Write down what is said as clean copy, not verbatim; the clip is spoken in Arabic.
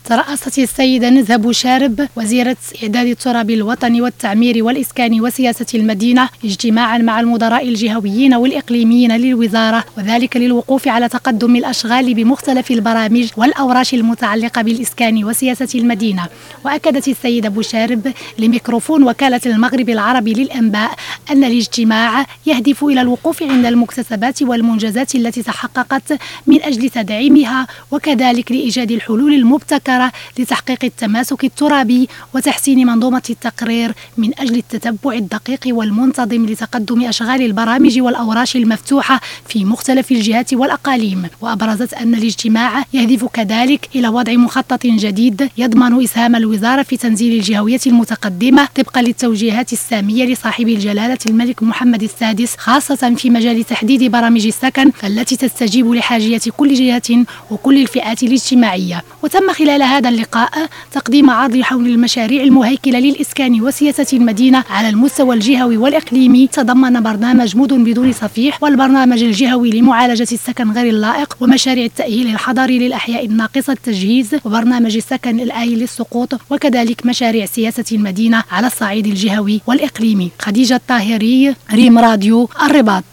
ترأست السيدة نزهة بوشارب وزيرة إعداد التراب الوطني والتعمير والإسكان وسياسة المدينة اجتماعا مع المدراء الجهويين والإقليميين للوزارة، وذلك للوقوف على تقدم الأشغال بمختلف البرامج والأوراش المتعلقة بالإسكان وسياسة المدينة. وأكدت السيدة بوشارب لميكروفون وكالة المغرب العربي للأنباء أن الاجتماع يهدف إلى الوقوف عند المكتسبات والمنجزات التي تحققت من أجل تدعيمها، وكذلك لإيجاد الحلول المبتكرة لتحقيق التماسك الترابي وتحسين منظومة التقرير من أجل التتبع الدقيق والمنتظم لتقدم أشغال البرامج والأوراش المفتوحة في مختلف الجهات والأقاليم. وأبرزت أن الاجتماع يهدف كذلك إلى وضع مخطط جديد يضمن إسهام الوزارة في تنزيل الجهوية المتقدمة طبقا للتوجيهات السامية لصاحب الجلالة الملك محمد السادس، خاصة في مجال تحديد برامج السكن التي تستجيب لحاجية كل جهة وكل الفئات الاجتماعية. وتم خلال هذا اللقاء تقديم عرض حول المشاريع المهيكلة للإسكان وسياسة المدينة على المستوى الجهوي والإقليمي، تضمن برنامج مدن بدون صفيح والبرنامج الجهوي لمعالجة السكن غير اللائق ومشاريع التأهيل الحضري للأحياء الناقصة التجهيز وبرنامج السكن الآيل للسقوط، وكذلك مشاريع سياسة المدينة على الصعيد الجهوي والإقليمي. خديجة الطاهري، ريم راديو الرباط.